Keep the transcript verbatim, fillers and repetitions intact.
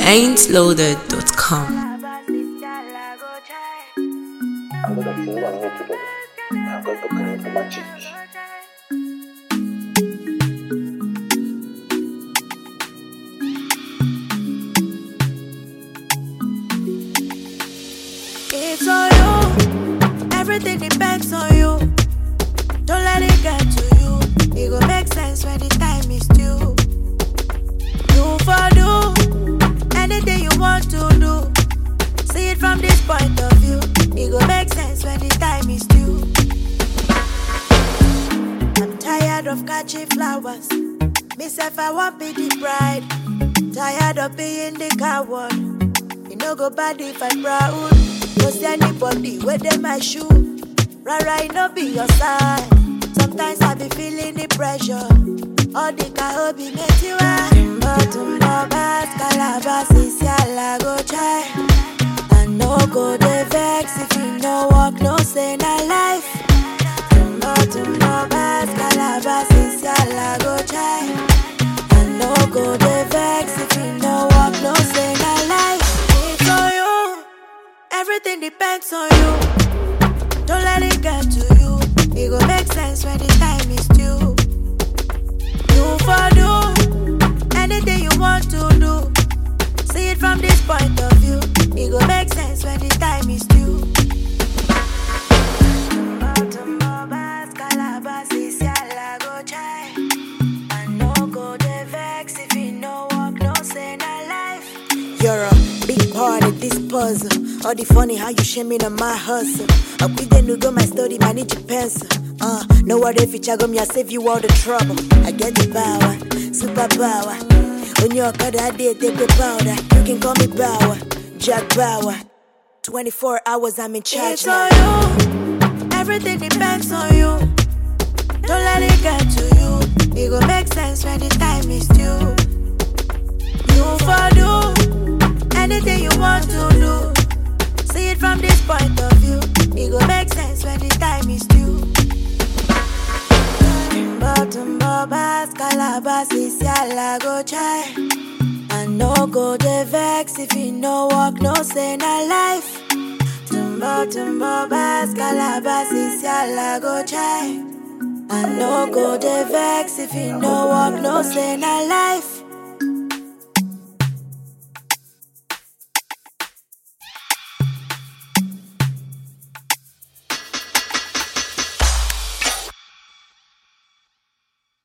ain't loaded dot com. I'm gonna feel what I'm together. I'm going to create a magic. It's on you, everything depends on you. Don't let it get to you. It go make sense when the time is due. Do for do, anything you want to do. See it from this point of view. It go make sense when the time is due. I'm tired of catching flowers. Myself, I want be the bride. Tired of being the coward. You know go bad if I proud. Cause anybody with them my shoe. Right, right, no be your side. Sometimes I be feeling the pressure. All the car be make you high. But tomorrow, bas, calabas, is ya go try. And no go de vex if you no walk, no say na life. Tomorrow, tomorrow, bas, calabas, is ya go try. And no go de vex if you no walk, no say na life. It's on you. Everything depends on you. Don't let it get to you. It go make sense when the time is due. Do for do, anything you want to do. See it from this point of view. It go make sense when the time is due. You're a big part of this puzzle. All the funny how you shaming on my hustle. Up with the new go my study, man, need your pencil. Uh, no what if you me, I save you all the trouble. I get the power, super power. When you're cut, I did take the powder. You can call me Power, Jack Bauer. twenty-four hours, I'm in charge. It's now. On you, everything depends on you. Don't let it get to you. It go make sense when the time is due. You for do, anything you want to do. See it from this point of view. It go make sense when the time is due. Tumbo, bas, calabas, is ya go try. And no go de vex if you no walk, no say na life. Tumbo, tumbo, bas, calabas, is ya go try. And no go de vex if you no walk, no say na life.